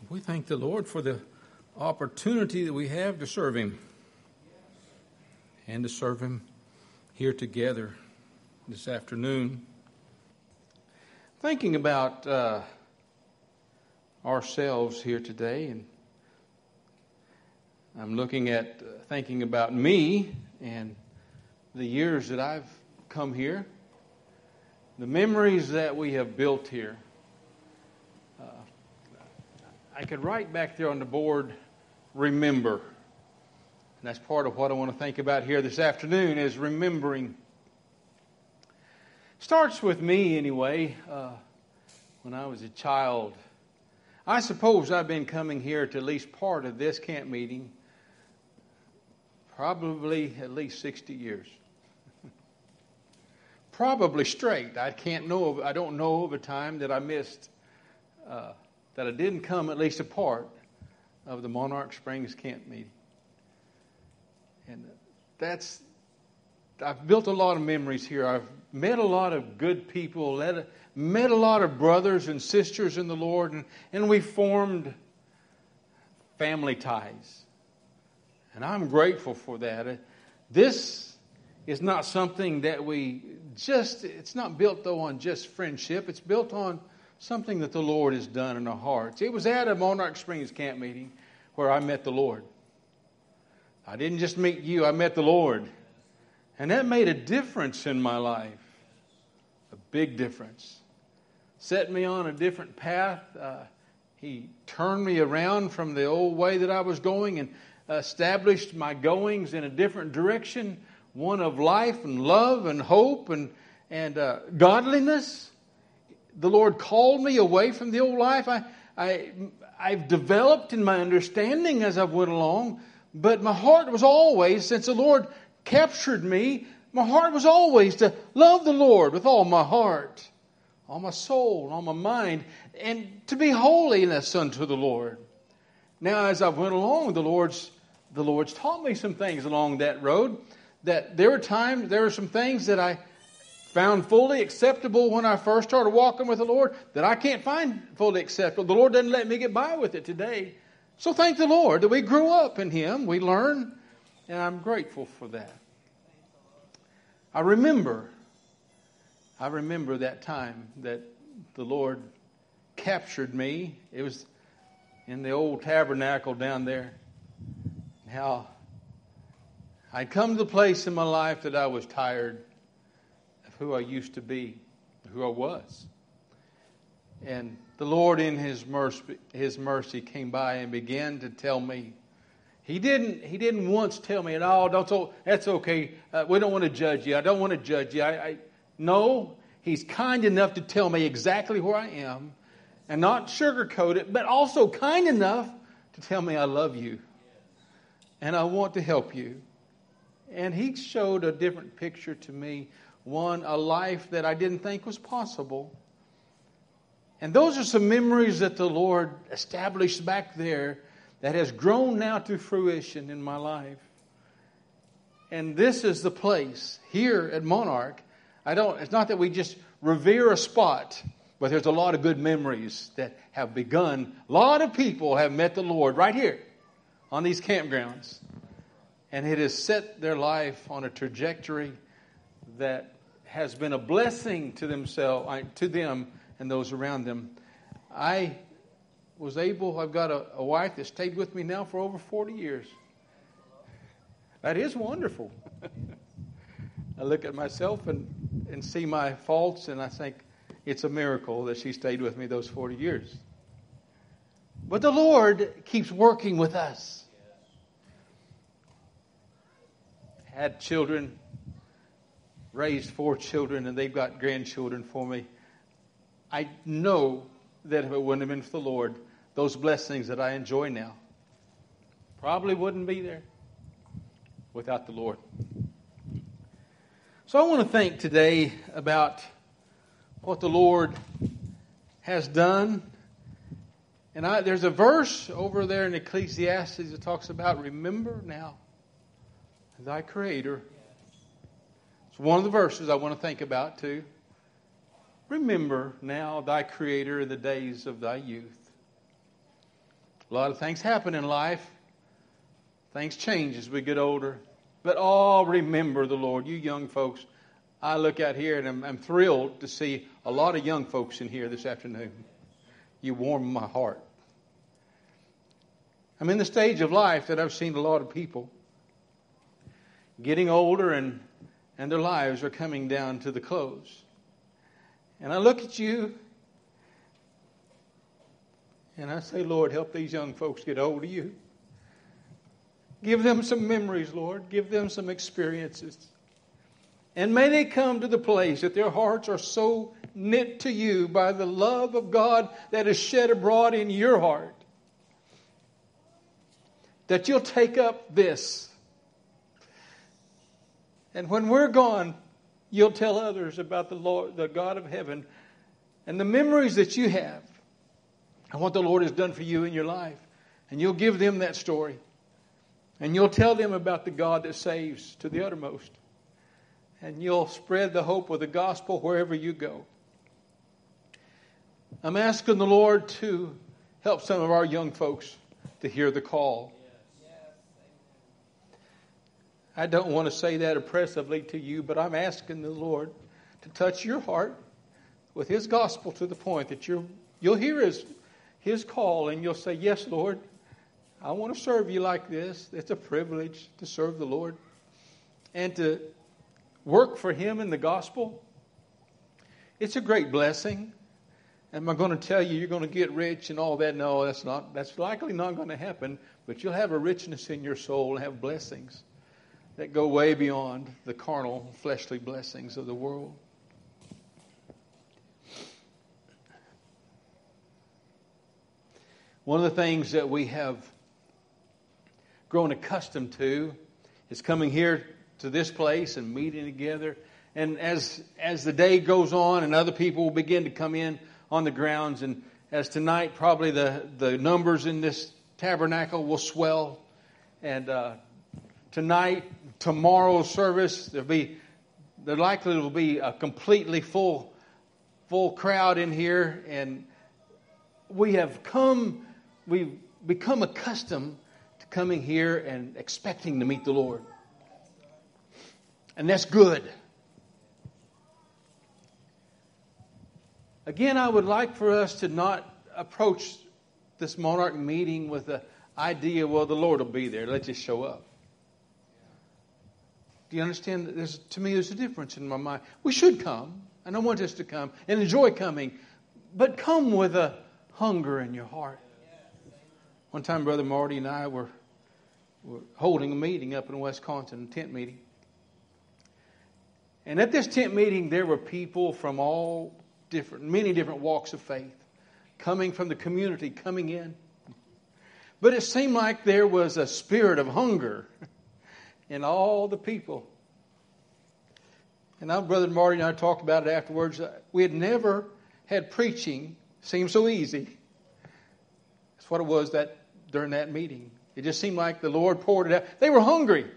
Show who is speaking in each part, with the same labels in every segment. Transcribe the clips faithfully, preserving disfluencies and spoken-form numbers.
Speaker 1: We thank the Lord for the opportunity that we have to serve Him and to serve Him here together this afternoon. Thinking about uh, ourselves here today, and I'm looking at uh, thinking about me and the years that I've come here, the memories that we have built here. Uh, I could write back there on the board, remember. And that's part of what I want to think about here this afternoon is remembering. Starts with me anyway, uh, when I was a child. I suppose I've been coming here to at least part of this camp meeting probably at least sixty years. Probably straight. I can't know. Of, I don't know of a time that I missed, uh, that I didn't come at least a part of the Monarch Springs camp meeting. And that's, I've built a lot of memories here. I've met a lot of good people, met a lot of brothers and sisters in the Lord, and, and we formed family ties. And I'm grateful for that. This is not something that we just, it's not built though on just friendship. It's built on something that the Lord has done in our hearts. It was at a Monarch Springs camp meeting where I met the Lord. I didn't just meet you, I met the Lord. And that made a difference in my life. A big difference. Set me on a different path. Uh, he turned me around from the old way that I was going and established my goings in a different direction. One of life and love and hope and, and uh, godliness. The Lord called me away from the old life. I, I, I've developed in my understanding as I've went along. But my heart was always, since the Lord captured me, my heart was always to love the Lord with all my heart, all my soul, all my mind, and to be holiness unto the Lord. Now, as I went along, the Lord's the Lord's taught me some things along that road. That there were times, there were some things that I found fully acceptable when I first started walking with the Lord that I can't find fully acceptable. The Lord doesn't let me get by with it today. So thank the Lord that we grew up in Him. We learned, and I'm grateful for that. I remember, I remember that time that the Lord captured me. It was in the old tabernacle down there. How I'd come to the place in my life that I was tired of who I used to be, who I was. And the Lord in His mercy, His mercy came by and began to tell me. He didn't, he didn't once tell me, oh, don't, that's okay. Uh, we don't want to judge you. I don't want to judge you. I, I, no, He's kind enough to tell me exactly where I am and not sugarcoat it, but also kind enough to tell me I love you. And I want to help you. And He showed a different picture to me. One, a life that I didn't think was possible. And those are some memories that the Lord established back there that has grown now to fruition in my life. And this is the place here at Monarch. I don't, it's not that we just revere a spot, but there's a lot of good memories that have begun. A lot of people have met the Lord right here on these campgrounds. And it has set their life on a trajectory that has been a blessing to themselves, to them and those around them. I was able, I've got a, a wife that stayed with me now for over forty years. That is wonderful. I look at myself and, and see my faults, and I think it's a miracle that she stayed with me those forty years. But the Lord keeps working with us. Had children, raised four children, and they've got grandchildren for me. I know that if it wouldn't have been for the Lord, those blessings that I enjoy now probably wouldn't be there without the Lord. So I want to think today about what the Lord has done. And I, there's a verse over there in Ecclesiastes that talks about, remember now thy Creator. It's one of the verses I want to think about too. Remember now thy Creator in the days of thy youth. A lot of things happen in life. Things change as we get older. But all remember the Lord. You young folks, I look out here and I'm, I'm thrilled to see a lot of young folks in here this afternoon. You warm my heart. I'm in the stage of life that I've seen a lot of people getting older and, and their lives are coming down to the close. And I look at you and I say, Lord, help these young folks get hold of you. Give them some memories, Lord. Give them some experiences. And may they come to the place that their hearts are so knit to you by the love of God that is shed abroad in your heart, that you'll take up this. And when we're gone, you'll tell others about the Lord, the God of heaven, and the memories that you have and what the Lord has done for you in your life. And you'll give them that story. And you'll tell them about the God that saves to the uttermost. And you'll spread the hope of the gospel wherever you go. I'm asking the Lord to help some of our young folks to hear the call. I don't want to say that oppressively to you, but I'm asking the Lord to touch your heart with His gospel to the point that you're, you'll hear His, His call and you'll say, yes, Lord, I want to serve you like this. It's a privilege to serve the Lord and to work for Him in the gospel. It's a great blessing. Am I going to tell you you're going to get rich and all that? No, that's not. That's likely not going to happen. But you'll have a richness in your soul and have blessings that go way beyond the carnal, fleshly blessings of the world. One of the things that we have grown accustomed to is coming here to this place and meeting together. And as as the day goes on and other people will begin to come in on the grounds, and as tonight probably the, the numbers in this tabernacle will swell. And uh, tonight, tomorrow's service, there'll be there likely will be a completely full full crowd in here. And we have come, we've become accustomed to coming here and expecting to meet the Lord. And that's good. Again, I would like for us to not approach this Monarch meeting with the idea, well, the Lord will be there. Let's just show up. Do you understand? That there's, to me, there's a difference in my mind. We should come, and I want us to come and enjoy coming, but come with a hunger in your heart. One time, Brother Marty and I were, were holding a meeting up in Wisconsin, a tent meeting. And at this tent meeting, there were people from all different, many different walks of faith, coming from the community, coming in. But it seemed like there was a spirit of hunger in all the people. And our Brother Marty and I talked about it afterwards. We had never had preaching seem so easy. That's what it was that during that meeting. It just seemed like the Lord poured it out. They were hungry.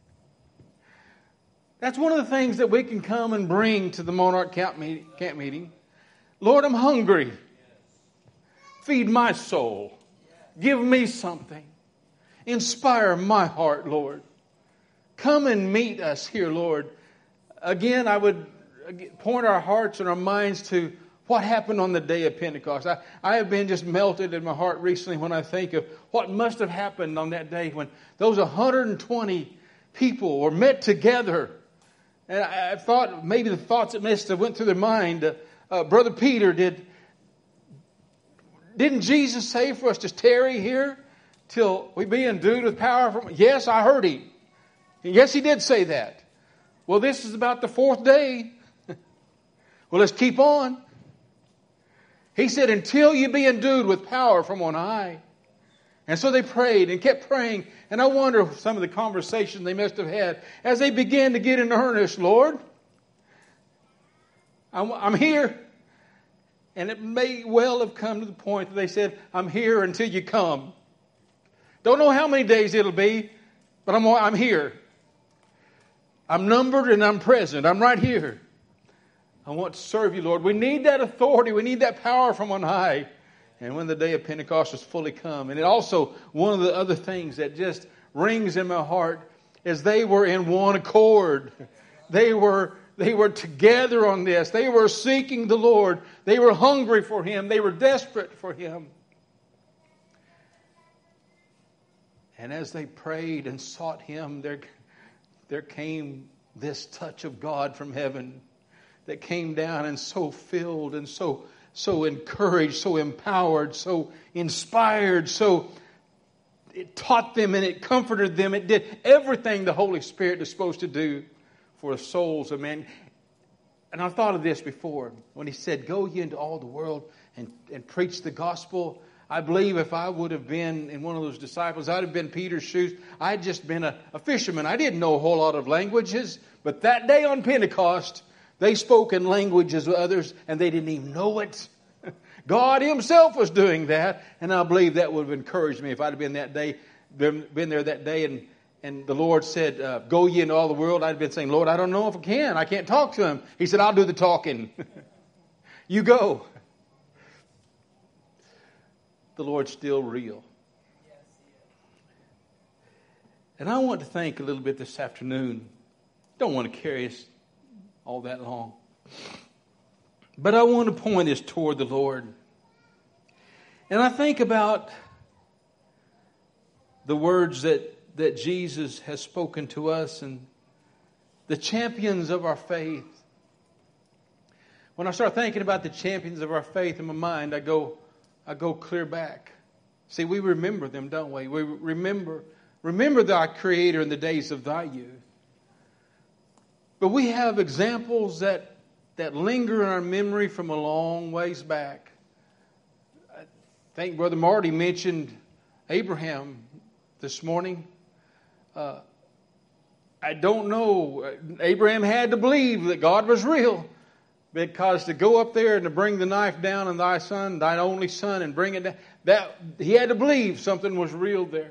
Speaker 1: That's one of the things that we can come and bring to the Monarch Camp meeting. Lord, I'm hungry. Feed my soul. Give me something. Inspire my heart, Lord. Come and meet us here, Lord. Again, I would point our hearts and our minds to what happened on the day of Pentecost. I, I have been just melted in my heart recently when I think of what must have happened on that day when those one hundred twenty people were met together. And I, I thought maybe the thoughts that must have went through their mind. Uh, uh, Brother Peter, did didn't Jesus say for us to tarry here till we be endued with power from? Yes, I heard Him. Yes, He did say that. Well, this is about the fourth day. Well, let's keep on. He said, until you be endued with power from on high. And so they prayed and kept praying. And I wonder some of the conversations they must have had as they began to get in earnest. Lord, I'm, I'm here. And it may well have come to the point that they said, I'm here until you come. Don't know how many days it'll be, but I'm, I'm here. I'm numbered and I'm present. I'm right here. I want to serve you, Lord. We need that authority. We need that power from on high. And when the day of Pentecost was fully come. And it also, one of the other things that just rings in my heart is they were in one accord. They were, they were together on this. They were seeking the Lord. They were hungry for Him. They were desperate for Him. And as they prayed and sought Him, there, there came this touch of God from heaven that came down and so filled and so, so encouraged, so empowered, so inspired, so it taught them and it comforted them. It did everything the Holy Spirit is supposed to do for the souls of men. And I've thought of this before when He said, go ye into all the world and, and preach the gospel. I believe if I would have been in one of those disciples, I'd have been Peter's shoes. I'd just been a, a fisherman. I didn't know a whole lot of languages. But that day on Pentecost, they spoke in languages with others and they didn't even know it. God Himself was doing that. And I believe that would have encouraged me if I'd have been that day, been, been there that day and, and the Lord said, uh, go ye into all the world. I'd have been saying, Lord, I don't know if I can. I can't talk to Him. He said, I'll do the talking. You go. The Lord's still real. And I want to think a little bit this afternoon. Don't want to carry us all that long. But I want to point us toward the Lord. And I think about the words that, that Jesus has spoken to us and the champions of our faith. When I start thinking about the champions of our faith in my mind, I go, I go clear back. See, we remember them, don't we? We remember, remember thy Creator in the days of thy youth. But we have examples that, that linger in our memory from a long ways back. I think Brother Marty mentioned Abraham this morning. Uh, I don't know. Abraham had to believe that God was real. Because to go up there and to bring the knife down on thy son, thine only son, and bring it down, that he had to believe something was real there.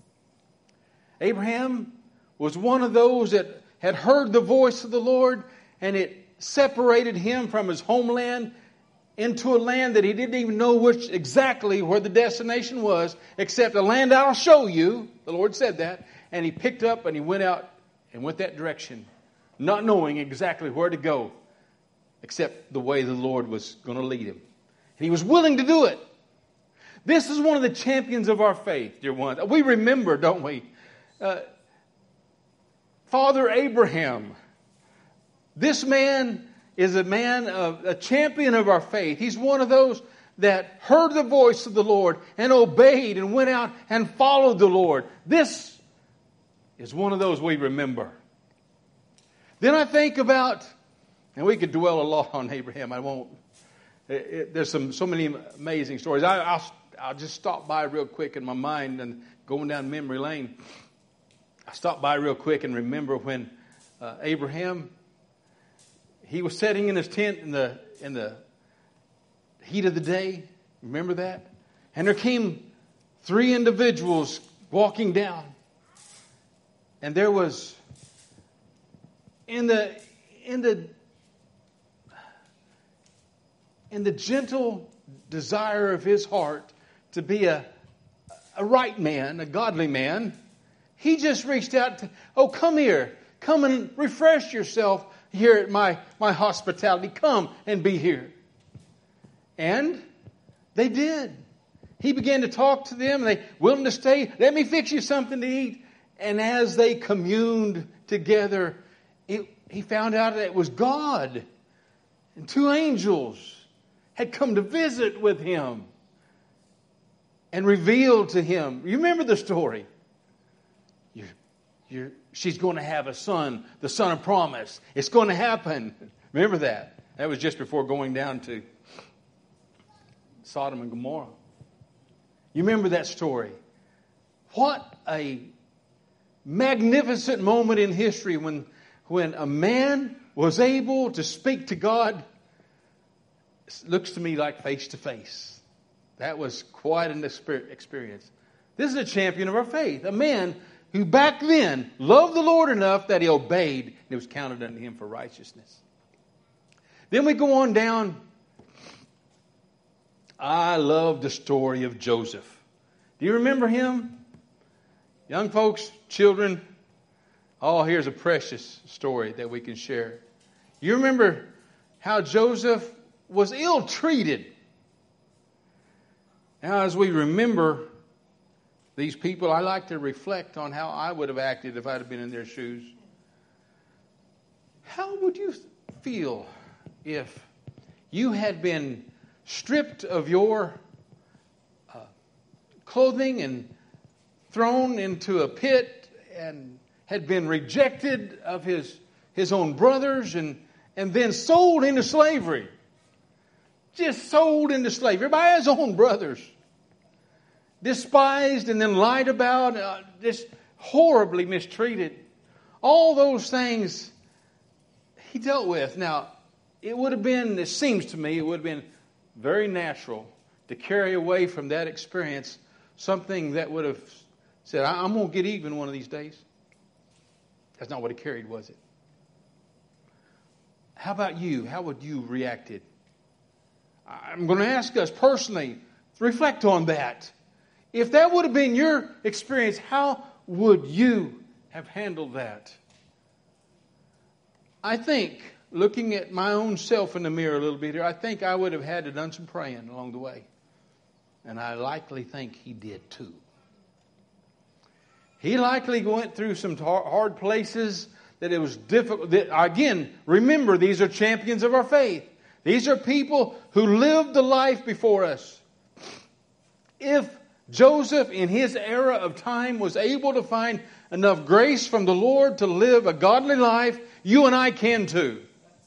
Speaker 1: Abraham was one of those that had heard the voice of the Lord, and it separated him from his homeland into a land that he didn't even know which exactly where the destination was, except a land I'll show you. The Lord said that. And he picked up and he went out and went that direction, not knowing exactly where to go. Except the way the Lord was going to lead him. And he was willing to do it. This is one of the champions of our faith, dear ones. We remember, don't we? Uh, Father Abraham. This man is a man, of, a champion of our faith. He's one of those that heard the voice of the Lord and obeyed and went out and followed the Lord. This is one of those we remember. Then I think about... And we could dwell a lot on Abraham. I won't. It, it, there's some so many amazing stories. I, I'll, I'll just stop by real quick in my mind and going down memory lane. I stopped by real quick and remember when uh, Abraham, he was sitting in his tent in the in the heat of the day. Remember that? And there came three individuals walking down, and there was in the in the in the gentle desire of his heart to be a, a right man, a godly man, he just reached out to, oh, come here. Come and refresh yourself here at my, my hospitality. Come and be here. And they did. He began to talk to them. They willing to stay. Let me fix you something to eat. And as they communed together, it, he found out that it was God and two angels had come to visit with him and revealed to him. You remember the story? You're, you're, she's going to have a son, the son of promise. It's going to happen. Remember that? That was just before going down to Sodom and Gomorrah. You remember that story? What a magnificent moment in history when, when a man was able to speak to God. It looks to me like face to face. That was quite an experience. This is a champion of our faith. A man who back then loved the Lord enough that he obeyed and it was counted unto him for righteousness. Then we go on down. I love the story of Joseph. Do you remember him? Young folks, children, oh, here's a precious story that we can share. You remember how Joseph was ill-treated. Now, as we remember these people, I like to reflect on how I would have acted if I'd have been in their shoes. How would you feel if you had been stripped of your uh, clothing and thrown into a pit and had been rejected of his, his own brothers and, and then sold into slavery? Just sold into slavery by his own brothers. Despised and then lied about, uh, just horribly mistreated. All those things he dealt with. Now, it would have been, it seems to me, it would have been very natural to carry away from that experience something that would have said, I'm going to get even one of these days. That's not what he carried, was it? How about you? How would you reacted? I'm going to ask us personally, reflect on that. If that would have been your experience, how would you have handled that? I think, looking at my own self in the mirror a little bit here, I think I would have had to done some praying along the way. And I likely think he did too. He likely went through some hard places that it was difficult. That, again, remember, these are champions of our faith. These are people who lived the life before us. If Joseph, in his era of time, was able to find enough grace from the Lord to live a godly life, you and I can too.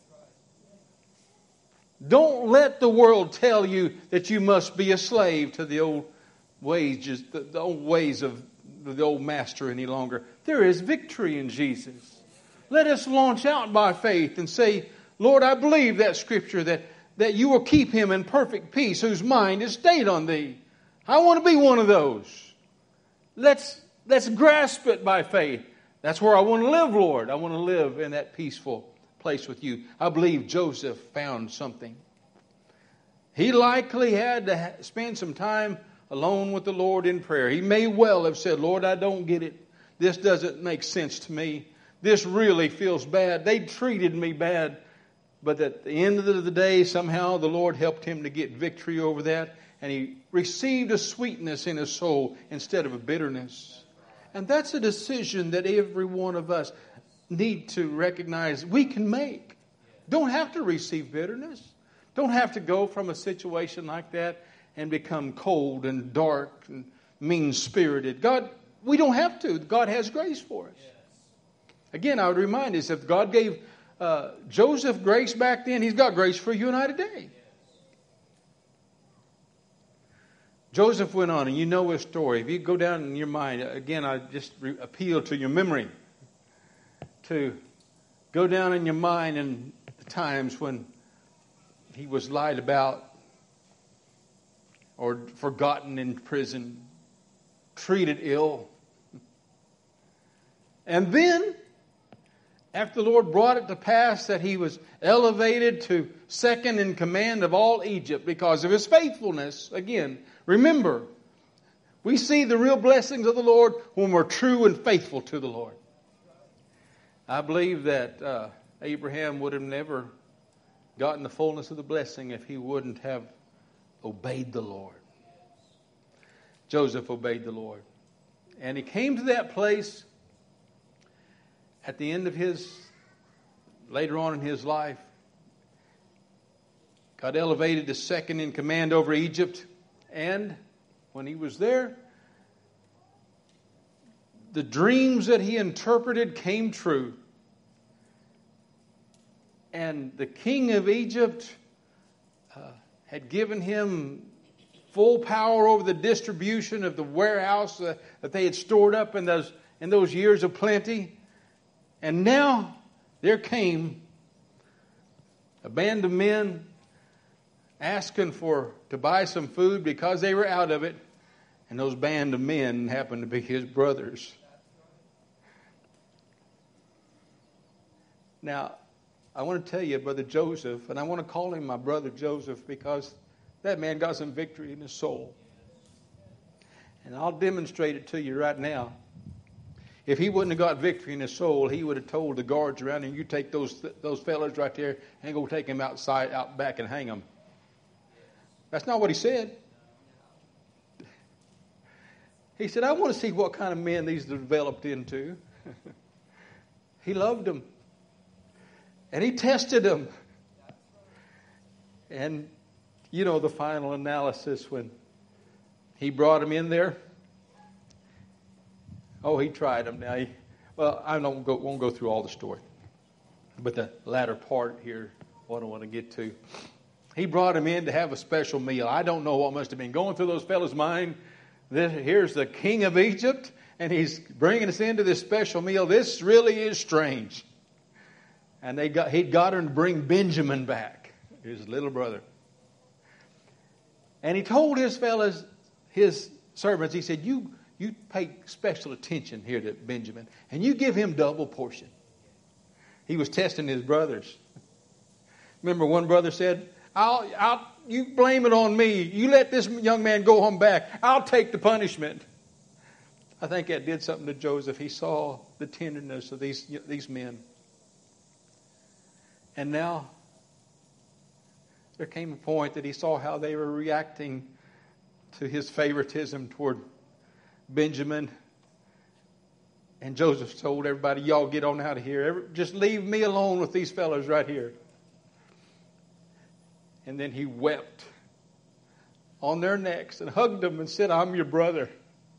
Speaker 1: Don't let the world tell you that you must be a slave to the old ways, the, the old ways of the old master any longer. There is victory in Jesus. Let us launch out by faith and say, Lord, I believe that scripture that, that you will keep him in perfect peace whose mind is stayed on thee. I want to be one of those. Let's, let's grasp it by faith. That's where I want to live, Lord. I want to live in that peaceful place with you. I believe Joseph found something. He likely had to ha- spend some time alone with the Lord in prayer. He may well have said, Lord, I don't get it. This doesn't make sense to me. This really feels bad. They treated me bad. But at the end of the day, somehow the Lord helped him to get victory over that. And he received a sweetness in his soul instead of a bitterness. And that's a decision that every one of us need to recognize we can make. Don't have to receive bitterness. Don't have to go from a situation like that and become cold and dark and mean-spirited. God, we don't have to. God has grace for us. Again, I would remind us, if God gave uh, Joseph grace back then, he's got grace for you and I today. Joseph went on, and you know his story. If you go down in your mind, again, I just re- appeal to your memory to go down in your mind in the times when he was lied about or forgotten in prison, treated ill. And then, after the Lord brought it to pass that he was elevated to second in command of all Egypt because of his faithfulness, again, remember, we see the real blessings of the Lord when we're true and faithful to the Lord. I believe that uh, Abraham would have never gotten the fullness of the blessing if he wouldn't have obeyed the Lord. Joseph obeyed the Lord. And he came to that place at the end of his, later on in his life, got elevated to second in command over Egypt. And when he was there, the dreams that he interpreted came true. And the king of Egypt uh, had given him full power over the distribution of the warehouse uh, that they had stored up in those, in those years of plenty. And now there came a band of men asking for to buy some food because they were out of it. And those band of men happened to be his brothers. Now, I want to tell you, Brother Joseph, and I want to call him my brother Joseph because that man got some victory in his soul. And I'll demonstrate it to you right now. If he wouldn't have got victory in his soul, he would have told the guards around him, you take those those fellas right there and go take them outside, out back and hang them. That's not what he said. He said, I want to see what kind of men these developed into. He loved them. And he tested them. And, you know, the final analysis when he brought them in there. Oh, he tried them. Now, he, well, I don't go, won't go through all the story. But the latter part here, what I want to get to. He brought them in to have a special meal. I don't know what must have been going through those fellas' mind. This, here's the king of Egypt, and he's bringing us into this special meal. This really is strange. And they got he got him to bring Benjamin back, his little brother. And he told his fellas, his servants, he said, you, you pay special attention here to Benjamin, and you give him double portion. He was testing his brothers. Remember one brother said, I'll, I'll, you blame it on me. You let this young man go home back. I'll take the punishment. I think that did something to Joseph. He saw the tenderness of these, these men. And now there came a point that he saw how they were reacting to his favoritism toward Benjamin. And Joseph told everybody, y'all get on out of here. Just leave me alone with these fellas right here. And then he wept on their necks and hugged them and said, I'm your brother.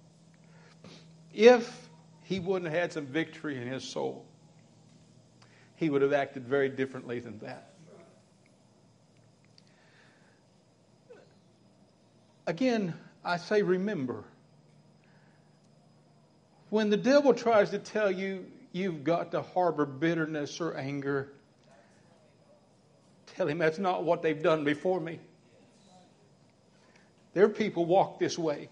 Speaker 1: If he wouldn't have had some victory in his soul, he would have acted very differently than that. Again, I say remember. When the devil tries to tell you you've got to harbor bitterness or anger, tell him that's not what they've done before me. Their people walk this way.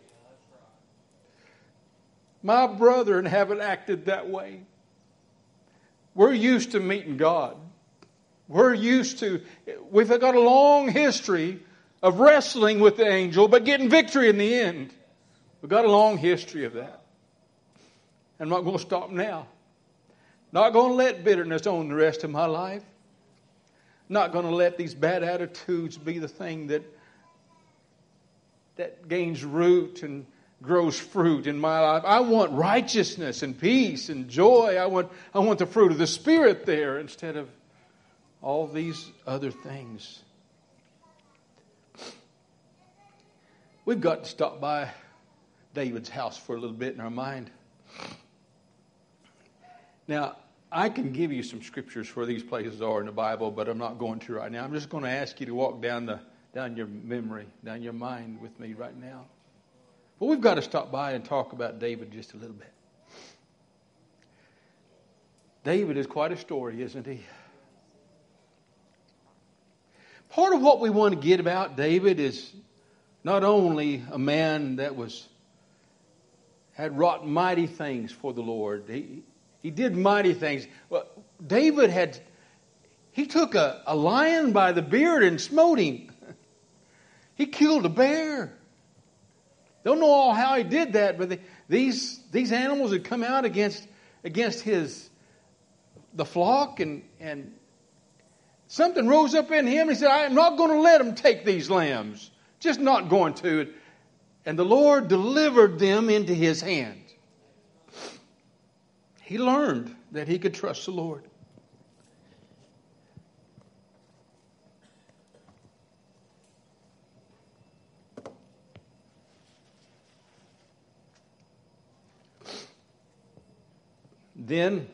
Speaker 1: My brethren haven't acted that way. We're used to meeting God. We're used to, we've got a long history of wrestling with the angel, but getting victory in the end. We've got a long history of that. I'm not going to stop now. Not going to let bitterness own the rest of my life. Not going to let these bad attitudes be the thing that that gains root and grows fruit in my life. I want righteousness and peace and joy. I want I want the fruit of the Spirit there instead of all these other things. We've got to stop by David's house for a little bit in our mind. Now, I can give you some scriptures where these places are in the Bible, but I'm not going to right now. I'm just going to ask you to walk down the down your memory, down your mind with me right now. But we've got to stop by and talk about David just a little bit. David is quite a story, isn't he? Part of what we want to get about David is not only a man that was had wrought mighty things for the Lord. He He did mighty things. Well, David had, he took a, a lion by the beard and smote him. He killed a bear. Don't know all how he did that, but the, these these animals had come out against against his the flock, and and something rose up in him. He said, "I am not going to let them take these lambs. Just not going to." And the Lord delivered them into his hand. He learned that he could trust the Lord. Then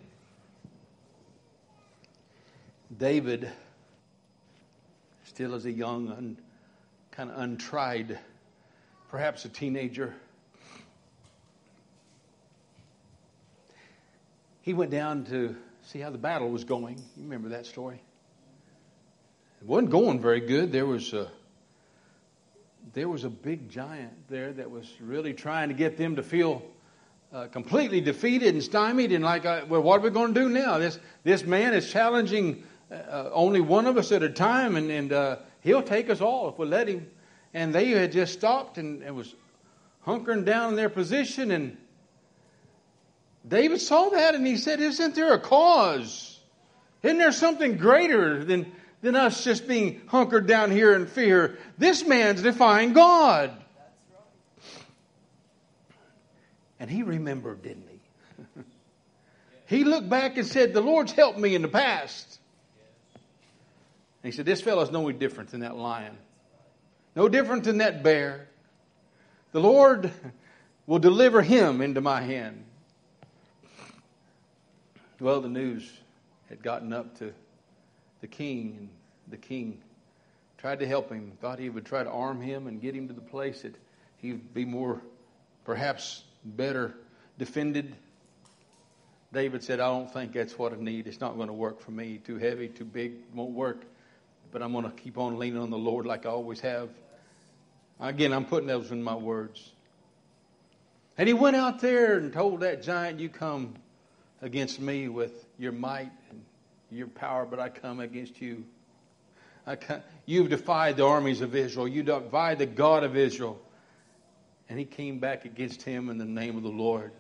Speaker 1: David, still as a young, un, kind of untried, perhaps a teenager, he went down to see how the battle was going. You remember that story? It wasn't going very good. There was a, there was a big giant there that was really trying to get them to feel uh, completely defeated and stymied. And like, uh, well, what are we going to do now? This this man is challenging uh, only one of us at a time, and, and uh, he'll take us all if we let him. And they had just stopped and, and was hunkering down in their position. And David saw that and he said, isn't there a cause? Isn't there something greater than, than us just being hunkered down here in fear? This man's defying God. And he remembered, didn't he? He looked back and said, the Lord's helped me in the past. And he said, this fellow's no different than that lion. No different than that bear. The Lord will deliver him into my hand. Well, the news had gotten up to the king, and the king tried to help him. Thought he would try to arm him and get him to the place that he'd be more, perhaps better defended. David said, I don't think that's what I need. It's not going to work for me. Too heavy, too big, won't work. But I'm going to keep on leaning on the Lord like I always have. Again, I'm putting those in my words. And he went out there and told that giant, you come against me with your might and your power, but I come against you. I come, you've defied the armies of Israel. You defied the God of Israel. And he came back against him in the name of the Lord.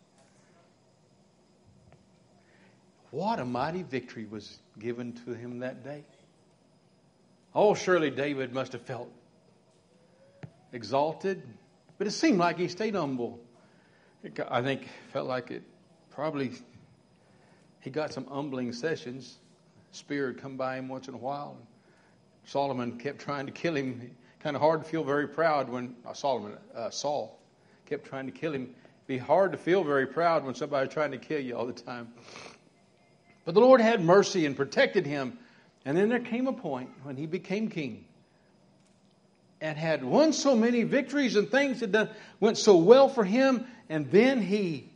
Speaker 1: What a mighty victory was given to him that day. Oh, surely David must have felt exalted, but it seemed like he stayed humble. It, I think felt like it probably, he got some humbling sessions. Spear had come by him once in a while. Solomon kept trying to kill him. Kind of hard to feel very proud when uh, Solomon, uh, Saul kept trying to kill him. It'd be hard to feel very proud when somebody's trying to kill you all the time. But the Lord had mercy and protected him. And then there came a point when he became king and had won so many victories and things that done, went so well for him. And then he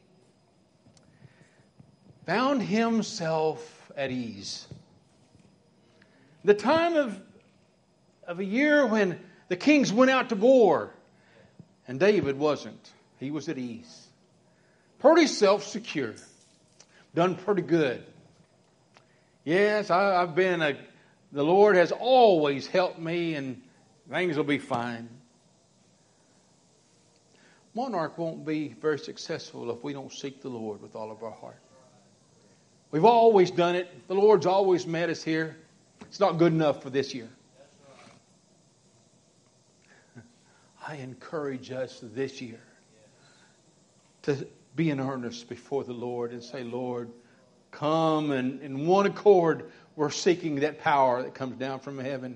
Speaker 1: found himself at ease. The time of, of a year when the kings went out to war and David wasn't. He was at ease. Pretty self-secure. Done pretty good. Yes, I, I've been a, the Lord has always helped me and things will be fine. Monarch won't be very successful if we don't seek the Lord with all of our heart. We've always done it. The Lord's always met us here. It's not good enough for this year. I encourage us this year to be in earnest before the Lord and say, Lord, come, and in one accord, we're seeking that power that comes down from heaven.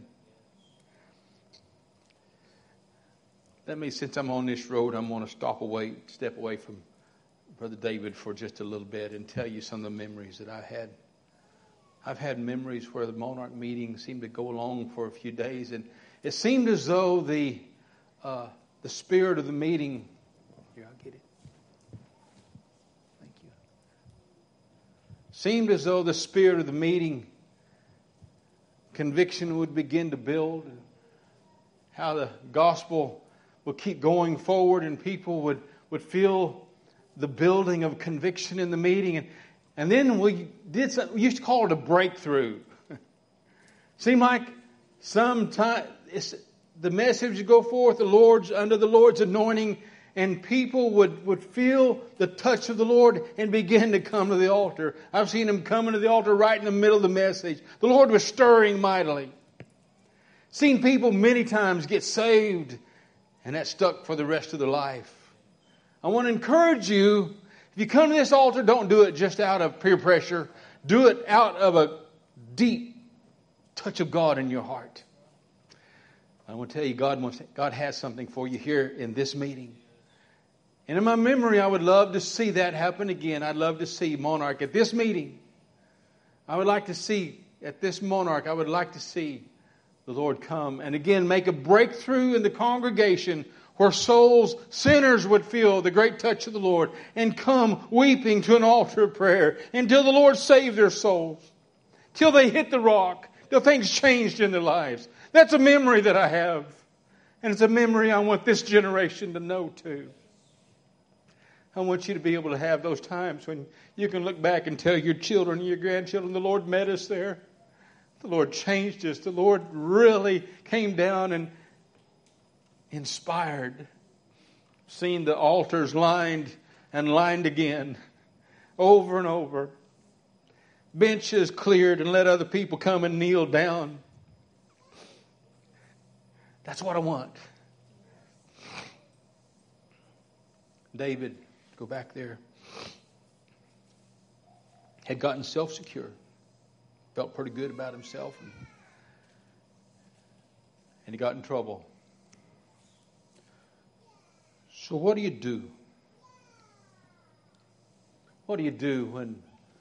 Speaker 1: Let me, since I'm on this road, I'm going to stop away, step away from Brother David for just a little bit and tell you some of the memories that I had. I've had memories where the Monarch meeting seemed to go along for a few days, and it seemed as though the uh, the spirit of the meeting. Here, I'll get it. Thank you. Seemed as though the spirit of the meeting, conviction would begin to build. How the gospel would keep going forward, and people would, would feel the building of conviction in the meeting. And, and then we did something, we used to call it a breakthrough. Seemed like sometime the message would go forth, the Lord's under the Lord's anointing, and people would, would feel the touch of the Lord and begin to come to the altar. I've seen them coming to the altar right in the middle of the message. The Lord was stirring mightily. Seen people many times get saved, and that stuck for the rest of their life. I want to encourage you, if you come to this altar, don't do it just out of peer pressure. Do it out of a deep touch of God in your heart. I want to tell you, God wants, God has something for you here in this meeting. And in my memory, I would love to see that happen again. I'd love to see Monarch at this meeting. I would like to see, at this Monarch, I would like to see the Lord come and again make a breakthrough in the congregation where souls, sinners would feel the great touch of the Lord and come weeping to an altar of prayer until the Lord saved their souls, till they hit the rock, till things changed in their lives. That's a memory that I have. And it's a memory I want this generation to know too. I want you to be able to have those times when you can look back and tell your children and your grandchildren, the Lord met us there. The Lord changed us. The Lord really came down and inspired, seeing the altars lined and lined again, over and over. Benches cleared and let other people come and kneel down. That's what I want. David, go back there, had gotten self-secure. Felt pretty good about himself. And, and he got in trouble. So what do you do? What do you do when,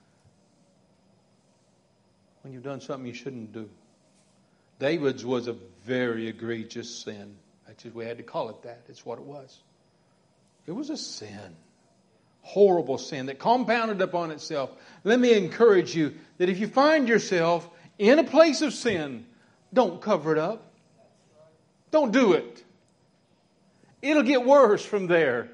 Speaker 1: when you've done something you shouldn't do? David's was a very egregious sin. That's just, we had to call it that. It's what it was. It was a sin. Horrible sin that compounded upon itself. Let me encourage you that if you find yourself in a place of sin, don't cover it up. Don't do it. It'll get worse from there.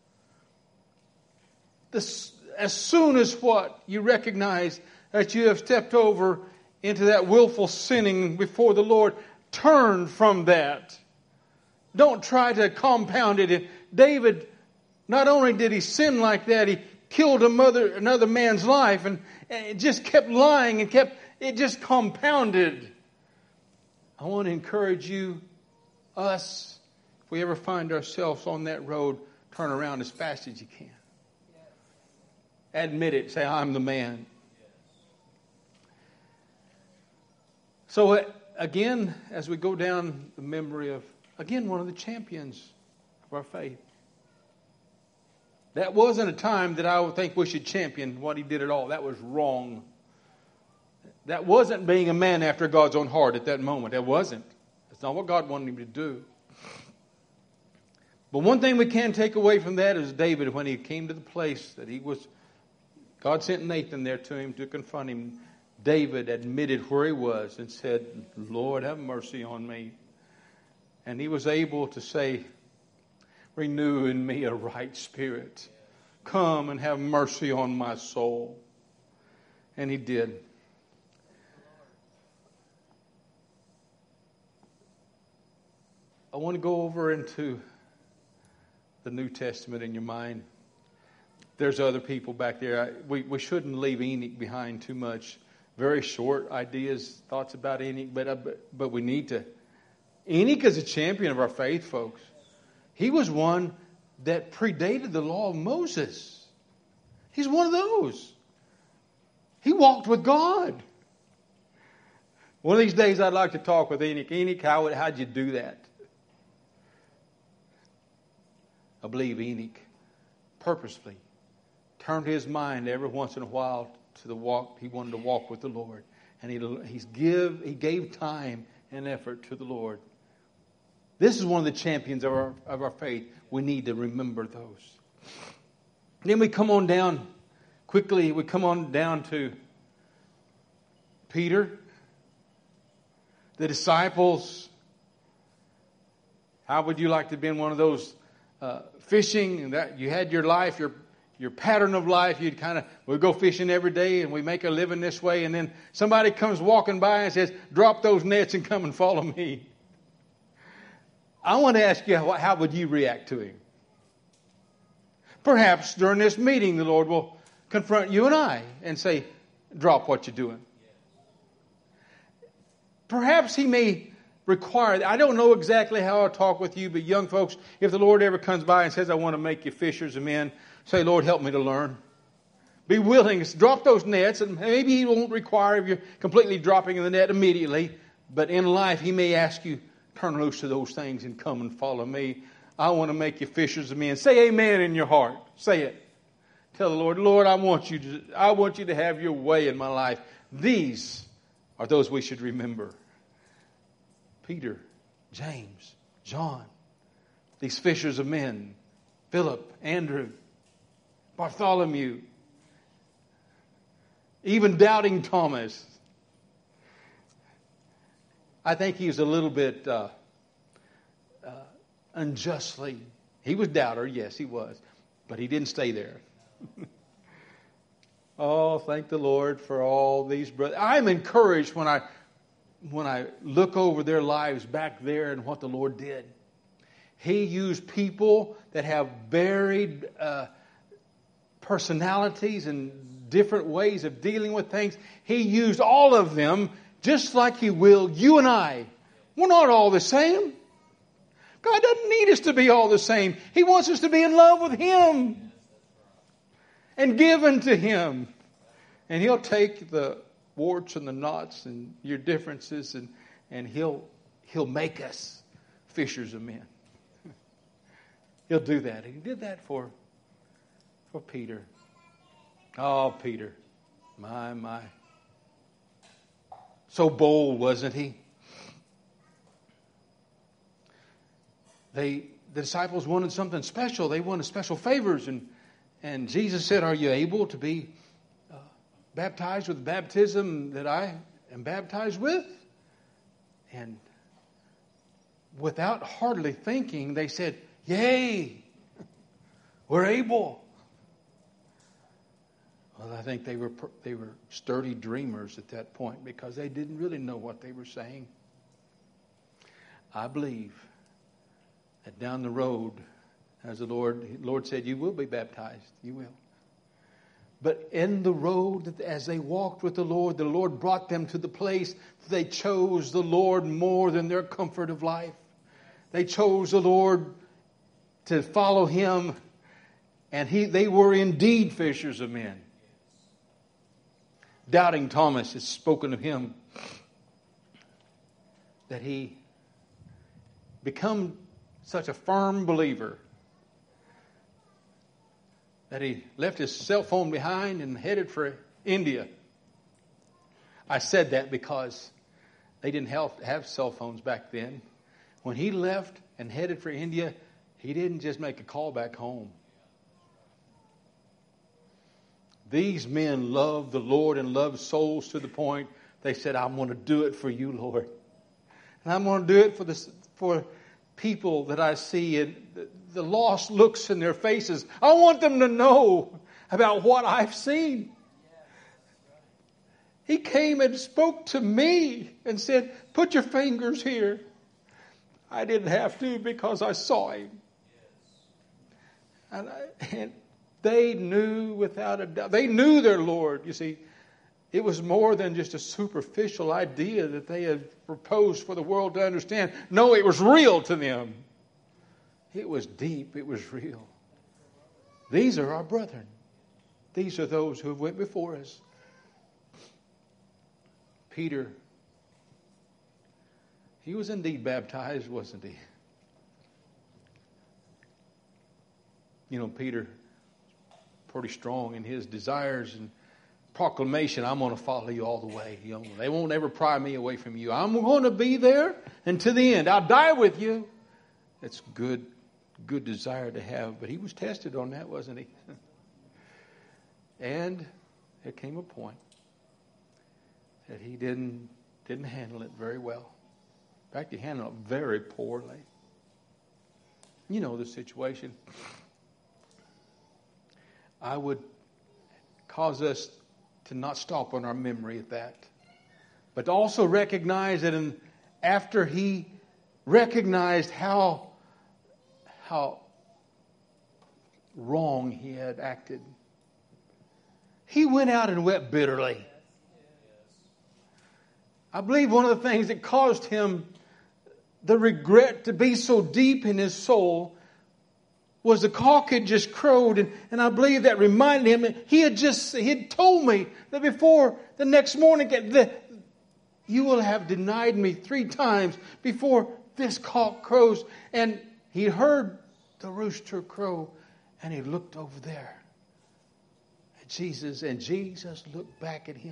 Speaker 1: This, as soon as what you recognize that you have stepped over into that willful sinning before the Lord, turn from that. Don't try to compound it. David, not only did he sin like that, he killed a mother, another man's life, and, and it just kept lying and kept, it just compounded. I want to encourage you, us, if we ever find ourselves on that road, turn around as fast as you can. Admit it. Say, I'm the man. So again, as we go down the memory of, again, one of the champions of our faith. That wasn't a time that I would think we should champion what he did at all. That was wrong. That wasn't being a man after God's own heart at that moment. That wasn't. That's not what God wanted him to do. But one thing we can take away from that is David, when he came to the place that he was, God sent Nathan there to him to confront him. David admitted where he was and said, Lord, have mercy on me. And he was able to say, renew in me a right spirit. Come and have mercy on my soul. And he did. I want to go over into the New Testament in your mind. There's other people back there. I, we, we shouldn't leave Enoch behind too much. Very short ideas, thoughts about Enoch, but, uh, but, but we need to. Enoch is a champion of our faith, folks. He was one that predated the law of Moses. He's one of those. He walked with God. One of these days I'd like to talk with Enoch. Enoch, how, how'd you do that? I believe Enoch purposely turned his mind every once in a while to the walk. He wanted to walk with the Lord. And he, he's give, he gave time and effort to the Lord. This is one of the champions of our, of our faith. We need to remember those. Then we come on down, quickly, we come on down to Peter, the disciples. How would you like to have been one of those uh, fishing, and that you had your life, your your pattern of life? You'd kind of, we go fishing every day and we make a living this way, and then somebody comes walking by and says, drop those nets and come and follow me. I want to ask you, how, how would you react to him? Perhaps during this meeting, the Lord will confront you and I and say, drop what you're doing. Perhaps he may require, I don't know exactly how I'll talk with you, but young folks, if the Lord ever comes by and says, I want to make you fishers of men, say, Lord, help me to learn. Be willing to drop those nets, and maybe he won't require you completely dropping the net immediately, but in life he may ask you, turn loose to those things and come and follow me. I want to make you fishers of men. Say amen in your heart. Say it. Tell the Lord, Lord, I want you to, I want you to have your way in my life. These are those we should remember. Peter, James, John, these fishers of men, Philip, Andrew, Bartholomew, even doubting Thomas. I think he was a little bit uh, uh, unjustly. He was doubter, yes, he was, but he didn't stay there. Oh, thank the Lord for all these brothers. I'm encouraged when I when I look over their lives back there and what the Lord did. He used people that have varied uh, personalities and different ways of dealing with things. He used all of them just like He will you and I. We're not all the same. God doesn't need us to be all the same. He wants us to be in love with Him and given to Him. And He'll take the warts and the knots and your differences and, and He'll He'll make us fishers of men. He'll do that. He did that for, for Peter. Oh, Peter. My, my. So bold, wasn't he? They, the disciples wanted something special. They wanted special favors. And, and Jesus said, are you able to be uh, baptized with the baptism that I am baptized with? And without hardly thinking, they said, yea, we're able. Well, I think they were they were sturdy dreamers at that point because they didn't really know what they were saying. I believe that down the road, as the Lord, the Lord said, you will be baptized. You will. But in the road, as they walked with the Lord, the Lord brought them to the place that they chose the Lord more than their comfort of life. They chose the Lord to follow Him, and he, they were indeed fishers of men. Doubting Thomas has spoken of him that he become such a firm believer that he left his cell phone behind and headed for India. I said that because they didn't have, have cell phones back then. When he left and headed for India, he didn't just make a call back home. These men loved the Lord and loved souls to the point they said, I'm going to do it for you, Lord. And I'm going to do it for the, for people that I see and the, the lost looks in their faces. I want them to know about what I've seen. He came and spoke to me and said, put your fingers here. I didn't have to because I saw Him. And, I, and they knew without a doubt. They knew their Lord. You see, it was more than just a superficial idea that they had proposed for the world to understand. No, it was real to them. It was deep. It was real. These are our brethren. These are those who have went before us. Peter, he was indeed baptized, wasn't he? You know, Peter, pretty strong in his desires and proclamation. I'm going to follow you all the way. You know, they won't ever pry me away from you. I'm going to be there and to the end. I'll die with you. That's good, good desire to have. But he was tested on that, wasn't he? And there came a point that he didn't didn't handle it very well. In fact, he handled it very poorly. You know the situation. I would cause us to not stop on our memory at that. But to also recognize that in, after he recognized how, how wrong he had acted, he went out and wept bitterly. I believe one of the things that caused him the regret to be so deep in his soul was the cock had just crowed, and, and I believe that reminded him, he had just, he had told me that before the next morning, that you will have denied me three times before this cock crows. And he heard the rooster crow, and he looked over there at Jesus, and Jesus looked back at him.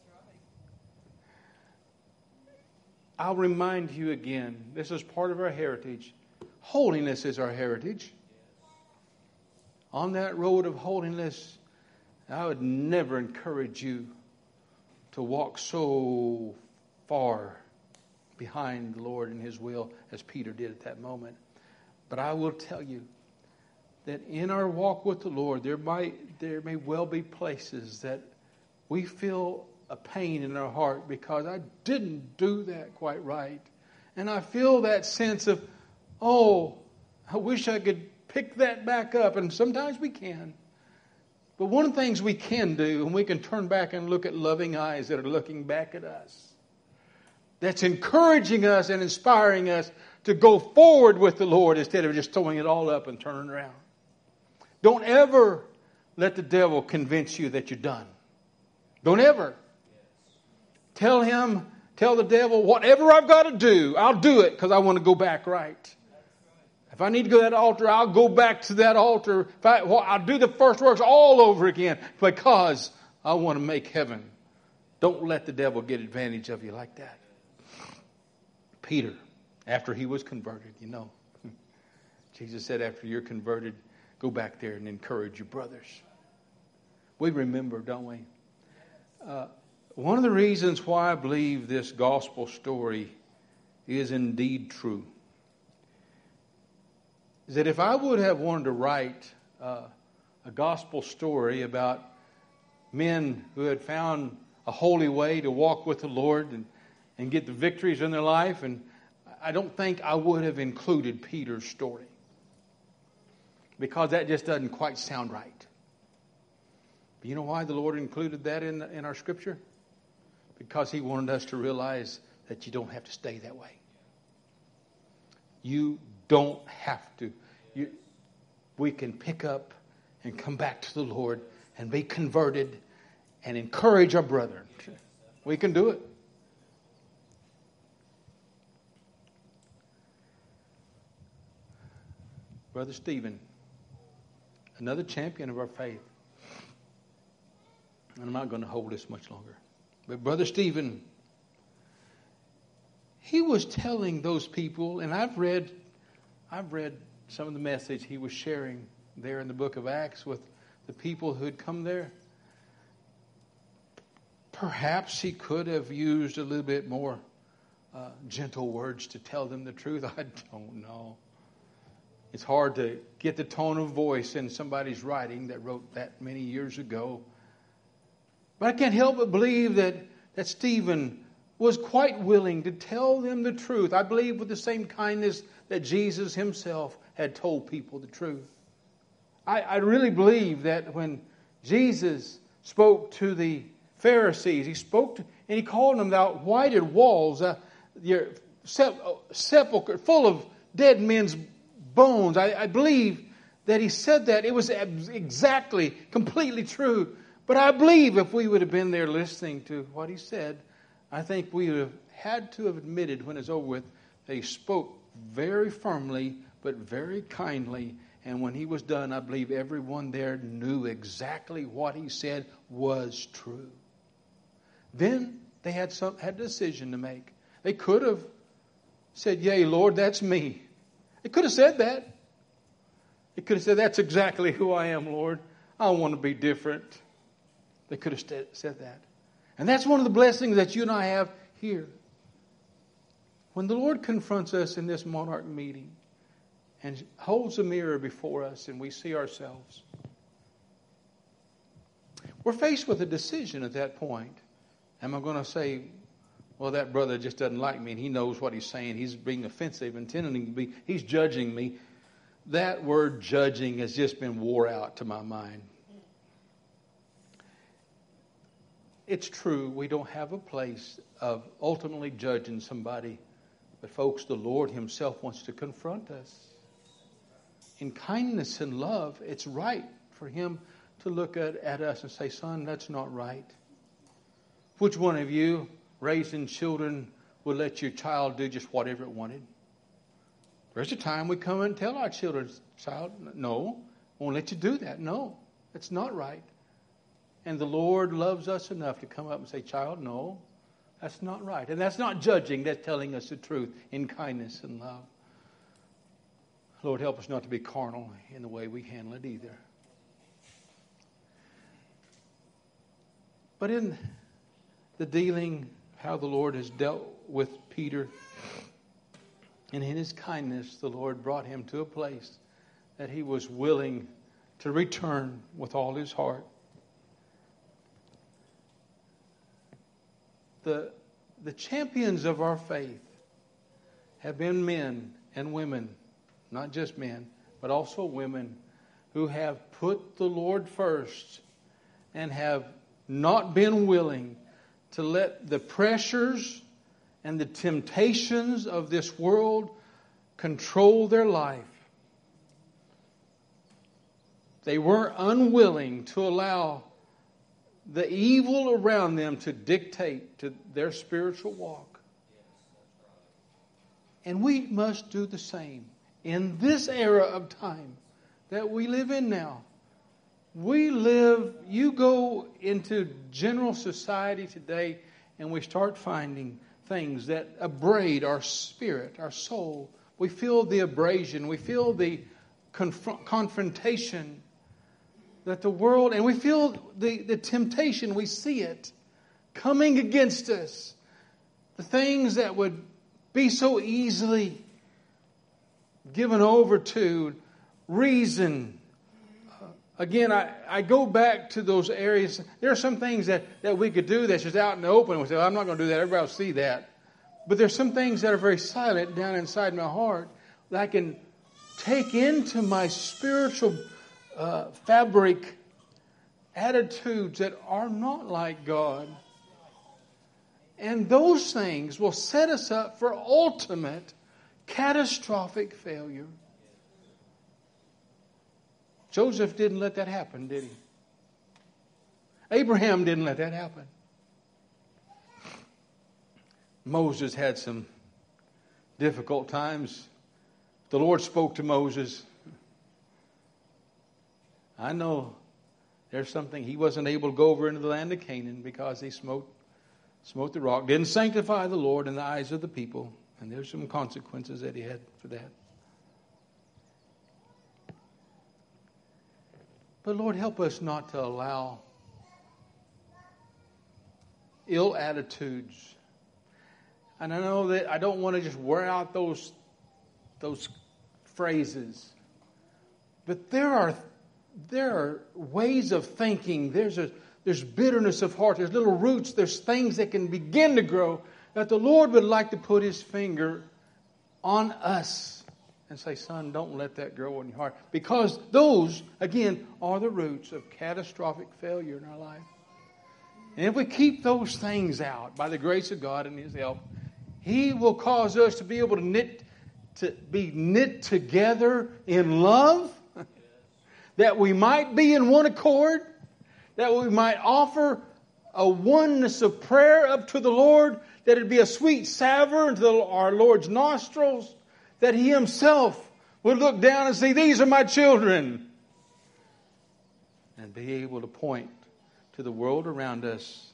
Speaker 1: I'll remind you again, this is part of our heritage. Holiness is our heritage. On that road of holiness, I would never encourage you to walk so far behind the Lord and His will as Peter did at that moment. But I will tell you that in our walk with the Lord, there might there may well be places that we feel a pain in our heart because I didn't do that quite right. And I feel that sense of, oh, I wish I could pick that back up, and sometimes we can. But one of the things we can do, and we can turn back and look at loving eyes that are looking back at us, that's encouraging us and inspiring us to go forward with the Lord instead of just throwing it all up and turning around. Don't ever let the devil convince you that you're done. Don't ever. Tell him, tell the devil, whatever I've got to do, I'll do it because I want to go back right. If I need to go to that altar, I'll go back to that altar. If I, well, I'll do the first works all over again because I want to make heaven. Don't let the devil get advantage of you like that. Peter, after he was converted, you know, Jesus said, after you're converted, go back there and encourage your brothers. We remember, don't we? Uh, one of the reasons why I believe this gospel story is indeed true is that if I would have wanted to write uh, a gospel story about men who had found a holy way to walk with the Lord and, and get the victories in their life, and I don't think I would have included Peter's story because that just doesn't quite sound right. But you know why the Lord included that in, in our scripture? Because He wanted us to realize that you don't have to stay that way. You don't have to. You, we can pick up and come back to the Lord and be converted and encourage our brethren. We can do it. Brother Stephen, another champion of our faith. And I'm not going to hold this much longer. But Brother Stephen, he was telling those people, and I've read, I've read some of the message he was sharing there in the book of Acts with the people who had come there. Perhaps he could have used a little bit more uh, gentle words to tell them the truth. I don't know. It's hard to get the tone of voice in somebody's writing that wrote that many years ago. But I can't help but believe that, that Stephen was quite willing to tell them the truth. I believe with the same kindness that Jesus himself had told people the truth. I, I really believe that when Jesus spoke to the Pharisees, he spoke to, and he called them out whited walls, uh, your sepulchre full of dead men's bones. I, I believe that he said that. It was exactly, completely true. But I believe if we would have been there listening to what he said, I think we would have had to have admitted when it's over with that he spoke very firmly but very kindly. And when he was done, I believe everyone there knew exactly what he said was true. Then they had some had a decision to make. They could have said, "Yea, Lord, that's me." They could have said that. They could have said, "That's exactly who I am, Lord. I want to be different." They could have st- said that. And that's one of the blessings that you and I have here. When the Lord confronts us in this Monarch meeting and holds a mirror before us and we see ourselves, we're faced with a decision at that point. Am I going to say, well, that brother just doesn't like me and he knows what he's saying. He's being offensive, intending to be, he's judging me. That word judging has just been wore out to my mind. It's true, we don't have a place of ultimately judging somebody. But folks, the Lord himself wants to confront us. In kindness and love, it's right for him to look at, at us and say, "Son, that's not right." Which one of you, raising children, would let your child do just whatever it wanted? There's a time we come and tell our children, "Child, no, I won't let you do that." No, that's not right. And the Lord loves us enough to come up and say, "Child, no, that's not right." And that's not judging, that's telling us the truth in kindness and love. Lord, help us not to be carnal in the way we handle it either. But in the dealing, how the Lord has dealt with Peter, and in his kindness, the Lord brought him to a place that he was willing to return with all his heart. The, the champions of our faith have been men and women not just men, but also women, who have put the Lord first and have not been willing to let the pressures and the temptations of this world control their life. They were unwilling to allow the evil around them to dictate to their spiritual walk. And we must do the same in this era of time that we live in now. We live, you go into general society today and we start finding things that abrade our spirit, our soul. We feel the abrasion, we feel the conf- confrontation that the world, and we feel the, the temptation, we see it coming against us. The things that would be so easily given over to reason. Uh, again, I, I go back to those areas. There are some things that, that we could do that's just out in the open. We say, well, I'm not going to do that. Everybody will see that. But there's some things that are very silent down inside my heart that I can take into my spiritual uh, fabric attitudes that are not like God. And those things will set us up for ultimate catastrophic failure. Joseph didn't let that happen, did he? Abraham didn't let that happen. Moses had some difficult times. The Lord spoke to Moses. I know there's something. He wasn't able to go over into the land of Canaan because he smote, smote the rock. Didn't sanctify the Lord in the eyes of the people. And there's some consequences that he had for that. But Lord, help us not to allow ill attitudes. And I know that I don't want to just wear out those, those phrases. But there are, there are ways of thinking. There's a, there's bitterness of heart. There's little roots. There's things that can begin to grow that the Lord would like to put His finger on us and say, son, don't let that grow in your heart. Because those, again, are the roots of catastrophic failure in our life. And if we keep those things out by the grace of God and His help, He will cause us to be able to knit, to be knit together in love, that we might be in one accord, that we might offer a oneness of prayer up to the Lord, that it be a sweet savour into the, our Lord's nostrils, that He Himself would look down and say, these are my children, and be able to point to the world around us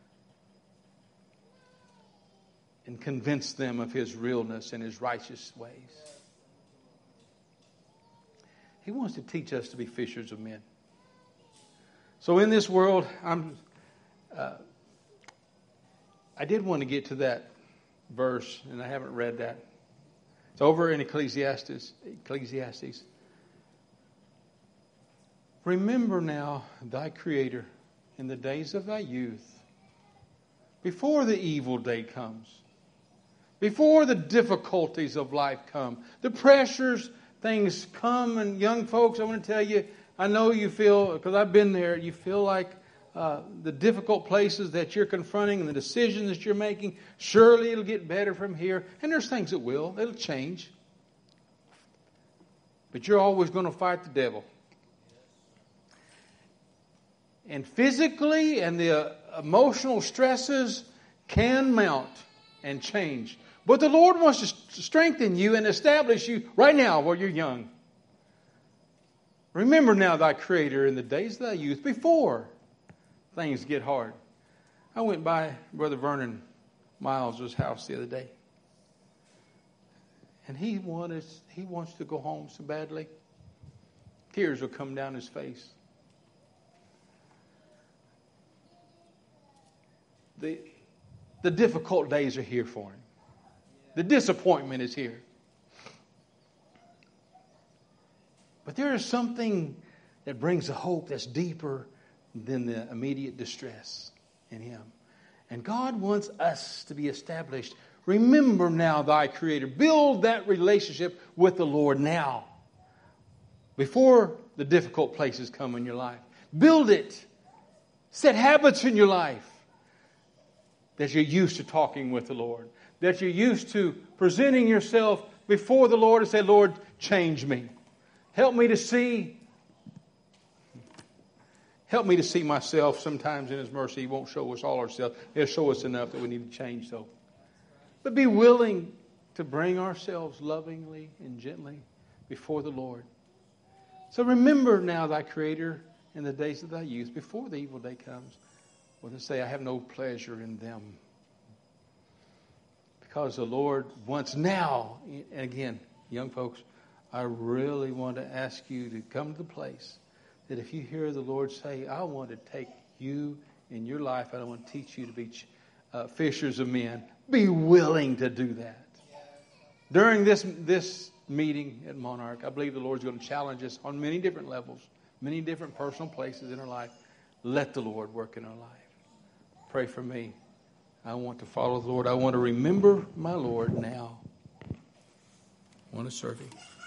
Speaker 1: and convince them of His realness and His righteous ways. He wants to teach us to be fishers of men. So in this world, I'm, uh, I did want to get to that verse, and I haven't read that. It's over in Ecclesiastes. Ecclesiastes. Remember now thy Creator in the days of thy youth, before the evil day comes, before the difficulties of life come, the pressures, things come, and young folks, I want to tell you, I know you feel, because I've been there, you feel like uh, the difficult places that you're confronting and the decisions that you're making, surely it'll get better from here. And there's things that will. It'll change. But you're always going to fight the devil. And physically and the uh, emotional stresses can mount and change. But the Lord wants to strengthen you and establish you right now while you're young. Remember now thy Creator in the days of thy youth, before things get hard. I went by Brother Vernon Miles' house the other day. And he wanted, he wants to go home so badly. Tears will come down his face. The, the difficult days are here for him. The disappointment is here. But there is something that brings a hope that's deeper than the immediate distress in him. And God wants us to be established Remember now thy Creator. Build that relationship with the Lord now. Before the difficult places come in your life. Build it. Set habits in your life that you're used to talking with the Lord. That you're used to presenting yourself before the Lord and say, Lord, change me. Help me to see. Help me to see myself. Sometimes in His mercy, He won't show us all ourselves. He'll show us enough that we need to change though. But be willing to bring ourselves lovingly and gently before the Lord. So remember now thy Creator in the days of thy youth, before the evil day comes, when they say, I have no pleasure in them. Because the Lord wants now, and again, young folks, I really want to ask you to come to the place that if you hear the Lord say, I want to take you in your life, and I want to teach you to be uh, fishers of men, be willing to do that. During this this meeting at Monarch, I believe the Lord's going to challenge us on many different levels, many different personal places in our life. Let the Lord work in our life. Pray for me. I want to follow the Lord. I want to remember my Lord now. I want to serve Him.